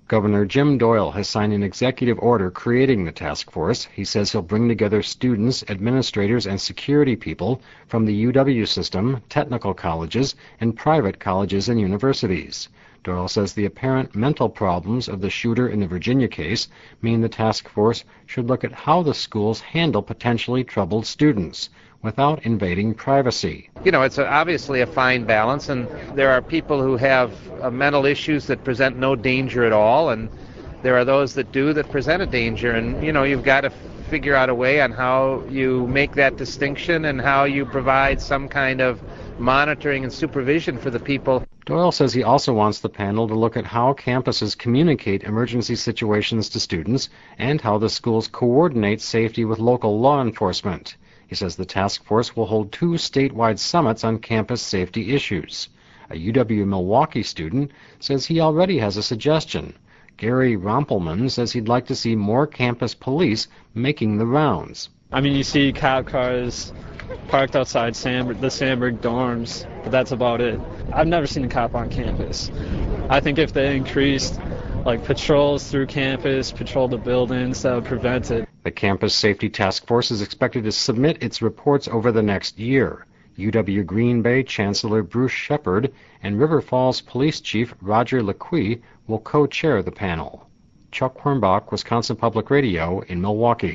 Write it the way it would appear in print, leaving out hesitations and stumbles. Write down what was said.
Governor Jim Doyle has signed an executive order creating the task force. He says he'll bring together students, administrators, and security people from the UW system, technical colleges, and private colleges and universities. Doyle says the apparent mental problems of the shooter in the Virginia case mean the task force should look at how the schools handle potentially troubled students without invading privacy. You know, it's obviously a fine balance, and there are people who have mental issues that present no danger at all, and there are those that do that present a danger, and you know, you've got to figure out a way on how you make that distinction and how you provide some kind of monitoring and supervision for the people. Doyle says he also wants the panel to look at how campuses communicate emergency situations to students and how the schools coordinate safety with local law enforcement. He says the task force will hold 2 statewide summits on campus safety issues. A UW-Milwaukee student says he already has a suggestion. Gary Rompelman says he'd like to see more campus police making the rounds. I mean, you see cop cars parked outside the Sandberg dorms, but that's about it. I've never seen a cop on campus. I think if they increased patrols through campus, patrol the buildings, that would prevent it. The Campus Safety Task Force is expected to submit its reports over the next year. UW Green Bay Chancellor Bruce Shepard and River Falls Police Chief Roger LeQuy will co-chair the panel. Chuck Hornbach, Wisconsin Public Radio in Milwaukee.